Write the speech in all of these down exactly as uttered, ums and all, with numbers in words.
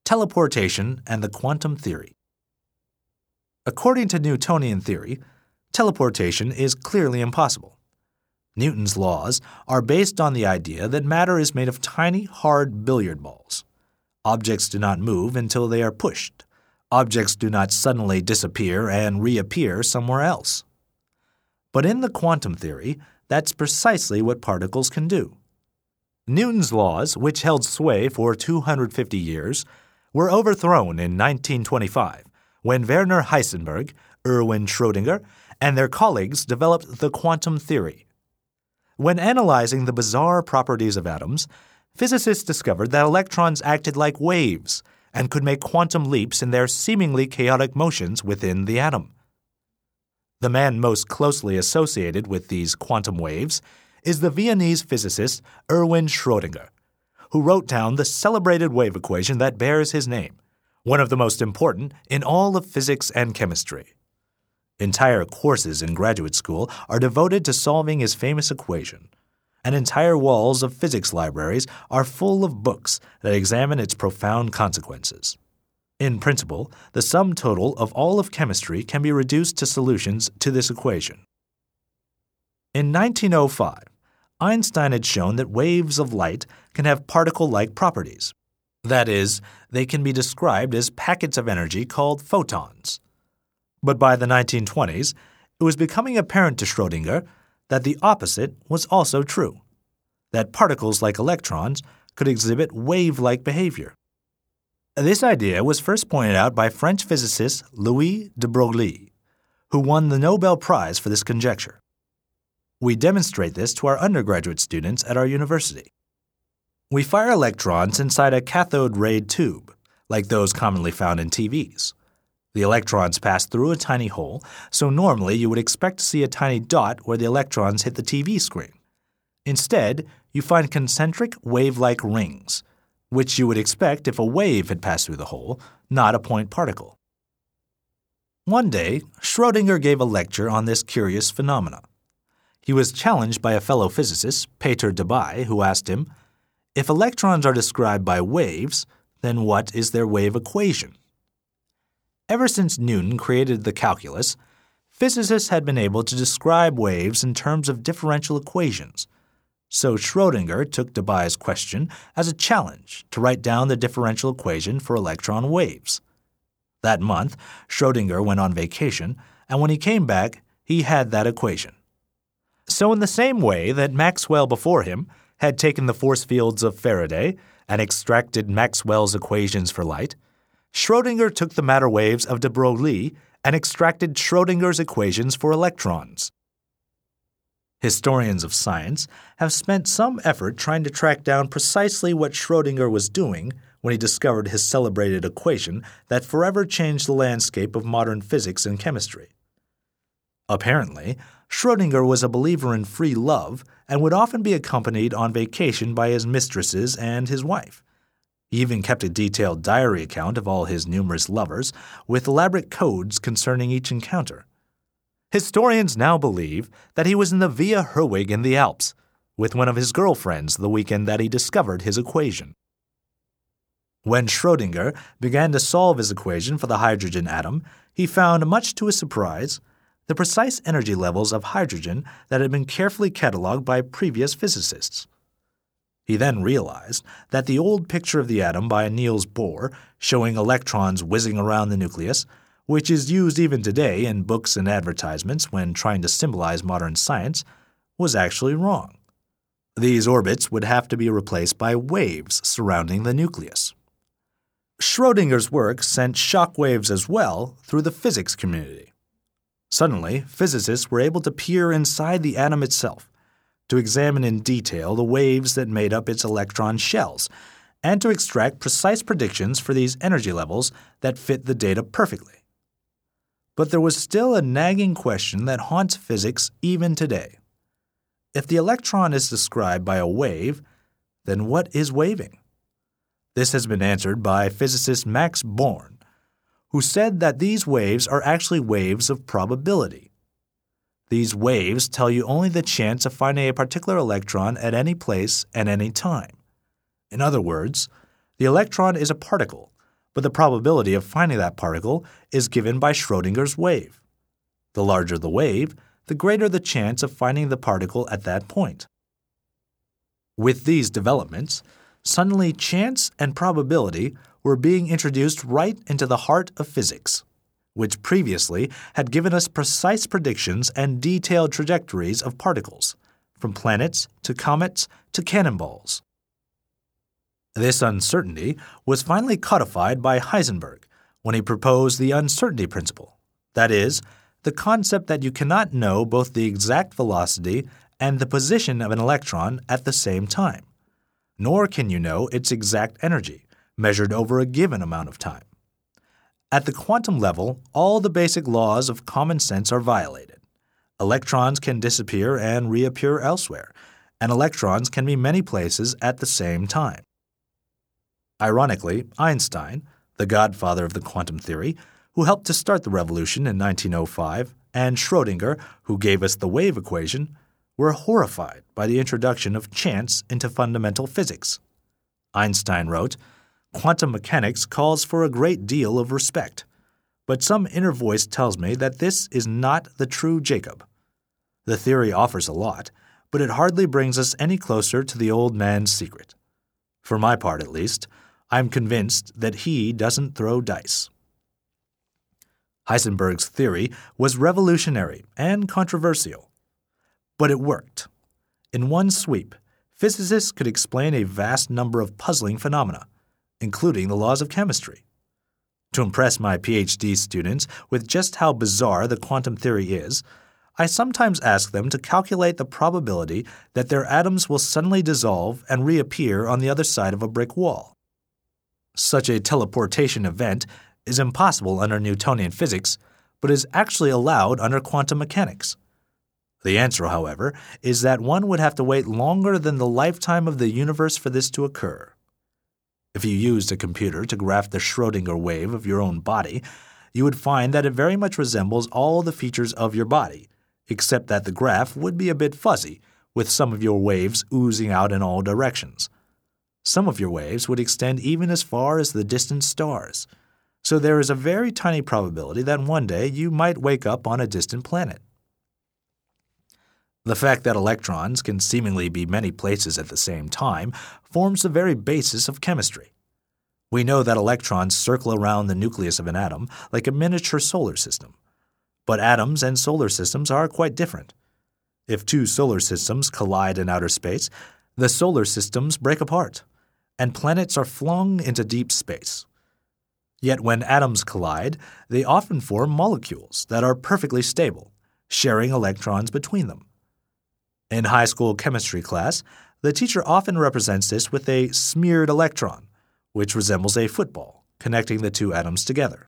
teleportation and the quantum theory. According to Newtonian theory, teleportation is clearly impossible. Newton's laws are based on the idea that matter is made of tiny, hard billiard balls. Objects do not move until they are pushed. Objects do not suddenly disappear and reappear somewhere else. But in the quantum theory, that's precisely what particles can do. Newton's laws, which held sway for two hundred fifty years, were overthrown in nineteen twenty-five when Werner Heisenberg, Erwin Schrödinger, and their colleagues developed the quantum theory. When analyzing the bizarre properties of atoms, physicists discovered that electrons acted like waves and could make quantum leaps in their seemingly chaotic motions within the atom. The man most closely associated with these quantum waves is the Viennese physicist Erwin Schrödinger, who wrote down the celebrated wave equation that bears his name, one of the most important in all of physics and chemistry. Entire courses in graduate school are devoted to solving his famous equation, and entire walls of physics libraries are full of books that examine its profound consequences. In principle, the sum total of all of chemistry can be reduced to solutions to this equation. In nineteen oh five, Einstein had shown that waves of light can have particle-like properties. That is, they can be described as packets of energy called photons. But by the nineteen twenties, it was becoming apparent to Schrödinger that the opposite was also true, that particles like electrons could exhibit wave-like behavior. This idea was first pointed out by French physicist Louis de Broglie, who won the Nobel Prize for this conjecture. We demonstrate this to our undergraduate students at our university. We fire electrons inside a cathode ray tube, like those commonly found in T Vs. The electrons pass through a tiny hole, so normally you would expect to see a tiny dot where the electrons hit the T V screen. Instead, you find concentric wave-like rings, which you would expect if a wave had passed through the hole, not a point particle. One day, Schrödinger gave a lecture on this curious phenomena. He was challenged by a fellow physicist, Peter Debye, who asked him, "If electrons are described by waves, then what is their wave equation?" Ever since Newton created the calculus, physicists had been able to describe waves in terms of differential equations. So Schrödinger took Debye's question as a challenge to write down the differential equation for electron waves. That month, Schrödinger went on vacation, and when he came back, he had that equation. So in the same way that Maxwell before him had taken the force fields of Faraday and extracted Maxwell's equations for light, Schrödinger took the matter waves of de Broglie and extracted Schrödinger's equations for electrons. Historians of science have spent some effort trying to track down precisely what Schrödinger was doing when he discovered his celebrated equation that forever changed the landscape of modern physics and chemistry. Apparently, Schrödinger was a believer in free love and would often be accompanied on vacation by his mistresses and his wife. He even kept a detailed diary account of all his numerous lovers, with elaborate codes concerning each encounter. Historians now believe that he was in the Via Herwig in the Alps, with one of his girlfriends the weekend that he discovered his equation. When Schrödinger began to solve his equation for the hydrogen atom, he found, much to his surprise, the precise energy levels of hydrogen that had been carefully cataloged by previous physicists. He then realized that the old picture of the atom by Niels Bohr, showing electrons whizzing around the nucleus, which is used even today in books and advertisements when trying to symbolize modern science, was actually wrong. These orbits would have to be replaced by waves surrounding the nucleus. Schrödinger's work sent shock waves as well through the physics community. Suddenly, physicists were able to peer inside the atom itself, to examine in detail the waves that made up its electron shells, and to extract precise predictions for these energy levels that fit the data perfectly. But there was still a nagging question that haunts physics even today. If the electron is described by a wave, then what is waving? This has been answered by physicist Max Born, who said that these waves are actually waves of probability. These waves tell you only the chance of finding a particular electron at any place at any time. In other words, the electron is a particle, but the probability of finding that particle is given by Schrödinger's wave. The larger the wave, the greater the chance of finding the particle at that point. With these developments, suddenly chance and probability were being introduced right into the heart of physics, which previously had given us precise predictions and detailed trajectories of particles, from planets to comets to cannonballs. This uncertainty was finally codified by Heisenberg when he proposed the uncertainty principle, that is, the concept that you cannot know both the exact velocity and the position of an electron at the same time, nor can you know its exact energy, measured over a given amount of time. At the quantum level, all the basic laws of common sense are violated. Electrons can disappear and reappear elsewhere, and electrons can be many places at the same time. Ironically, Einstein, the godfather of the quantum theory, who helped to start the revolution in nineteen oh five, and Schrödinger, who gave us the wave equation, were horrified by the introduction of chance into fundamental physics. Einstein wrote, "Quantum mechanics calls for a great deal of respect, but some inner voice tells me that this is not the true Jacob. The theory offers a lot, but it hardly brings us any closer to the old man's secret. For my part, at least, I'm convinced that he doesn't throw dice." Heisenberg's theory was revolutionary and controversial, but it worked. In one sweep, physicists could explain a vast number of puzzling phenomena, including the laws of chemistry. To impress my PhD students with just how bizarre the quantum theory is, I sometimes ask them to calculate the probability that their atoms will suddenly dissolve and reappear on the other side of a brick wall. Such a teleportation event is impossible under Newtonian physics, but is actually allowed under quantum mechanics. The answer, however, is that one would have to wait longer than the lifetime of the universe for this to occur. If you used a computer to graph the Schrödinger wave of your own body, you would find that it very much resembles all the features of your body, except that the graph would be a bit fuzzy, with some of your waves oozing out in all directions. Some of your waves would extend even as far as the distant stars, so there is a very tiny probability that one day you might wake up on a distant planet. The fact that electrons can seemingly be many places at the same time forms the very basis of chemistry. We know that electrons circle around the nucleus of an atom like a miniature solar system. But atoms and solar systems are quite different. If two solar systems collide in outer space, the solar systems break apart, and planets are flung into deep space. Yet when atoms collide, they often form molecules that are perfectly stable, sharing electrons between them. In high school chemistry class, the teacher often represents this with a smeared electron, which resembles a football, connecting the two atoms together.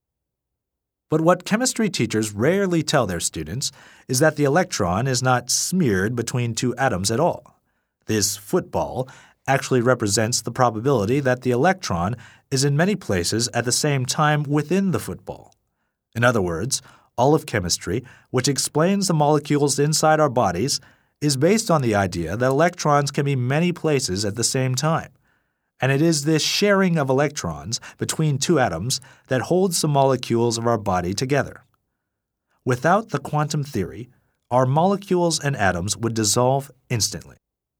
But what chemistry teachers rarely tell their students is that the electron is not smeared between two atoms at all. This football actually represents the probability that the electron is in many places at the same time within the football. In other words, all of chemistry, which explains the molecules inside our bodies, is based on the idea that electrons can be many places at the same time. And it is this sharing of electrons between two atoms that holds the molecules of our body together. Without the quantum theory, our molecules and atoms would dissolve instantly.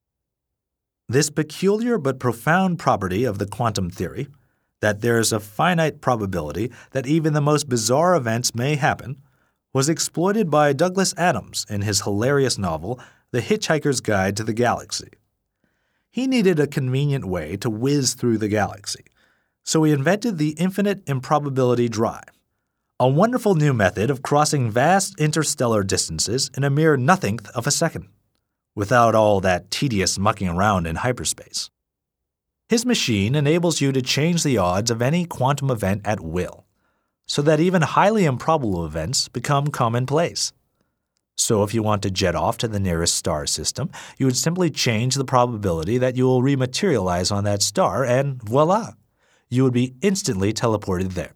This peculiar but profound property of the quantum theory, that there is a finite probability that even the most bizarre events may happen, was exploited by Douglas Adams in his hilarious novel, The Hitchhiker's Guide to the Galaxy. He needed a convenient way to whiz through the galaxy, so he invented the infinite improbability drive, a wonderful new method of crossing vast interstellar distances in a mere nothingth of a second, without all that tedious mucking around in hyperspace. His machine enables you to change the odds of any quantum event at will, so that even highly improbable events become commonplace. So if you want to jet off to the nearest star system, you would simply change the probability that you will rematerialize on that star, and voila, you would be instantly teleported there.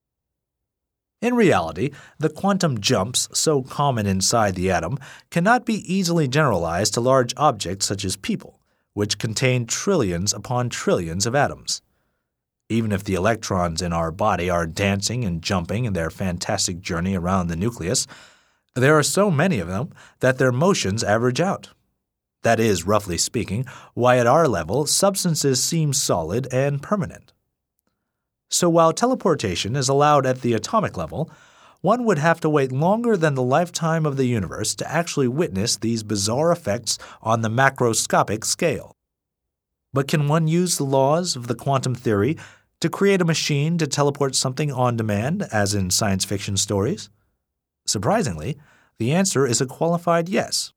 In reality, the quantum jumps so common inside the atom cannot be easily generalized to large objects such as people, which contain trillions upon trillions of atoms. Even if the electrons in our body are dancing and jumping in their fantastic journey around the nucleus, there are so many of them that their motions average out. That is, roughly speaking, why at our level substances seem solid and permanent. So while teleportation is allowed at the atomic level, one would have to wait longer than the lifetime of the universe to actually witness these bizarre effects on the macroscopic scale. But can one use the laws of the quantum theory to create a machine to teleport something on demand, as in science fiction stories? Surprisingly, the answer is a qualified yes.